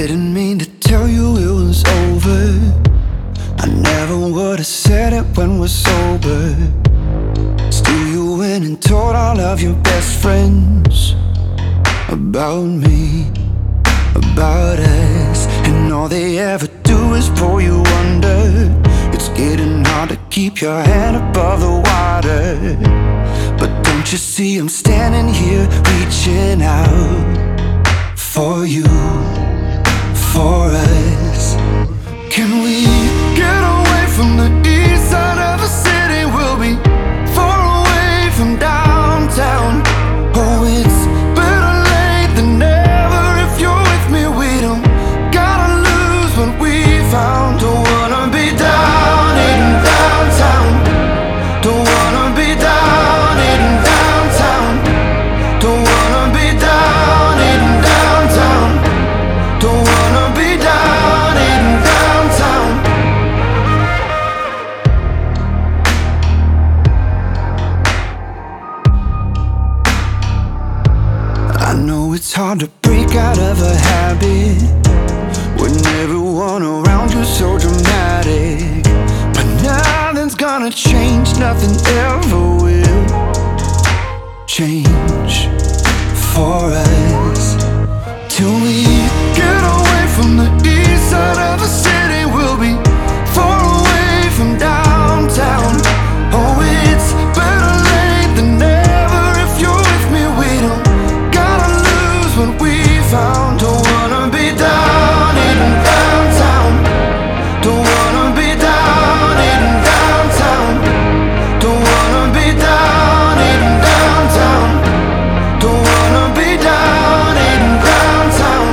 Didn't mean to tell you it was over. I never would've said it when we're sober. Still you went and told all of your best friends about me, about us. And all they ever do is pull you under. It's getting hard to keep your head above the water. But don't you see I'm standing here reaching out for you, for us. Can we get away from the east side of the city? We'll be far away from downtown. Oh, it's better late than never. If you're with me, we don't gotta lose what we found. Don't wanna be down in downtown. Don't wanna be down in downtown. Don't wanna be down in downtown. Don't wanna be down in downtown. I know it's hard to break out of a habit when everyone around you's so dramatic. But nothing's gonna change, nothing ever will change for us. Till we get away from the east side of the city, we'll be far away from downtown. Oh, it's better late than never. If you're with me, we don't gotta lose what we found. Don't wanna be down in downtown. Don't wanna be down in downtown. Don't wanna be down in downtown. Don't wanna be down in downtown.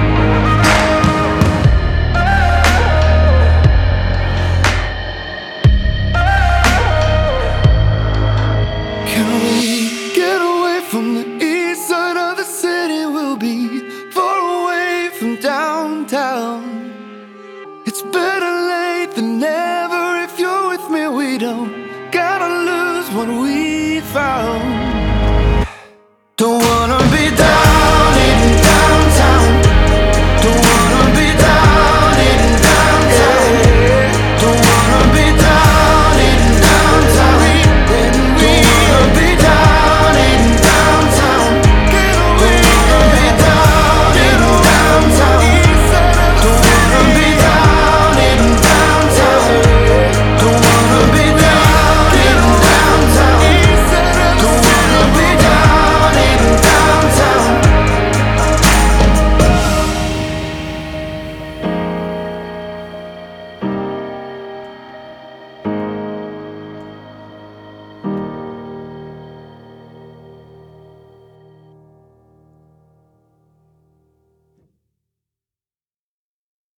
Can we get away from the east side of the city? We'll be far away from downtown. It's better late than never. If you're with me, we don't gotta lose what we found. Don't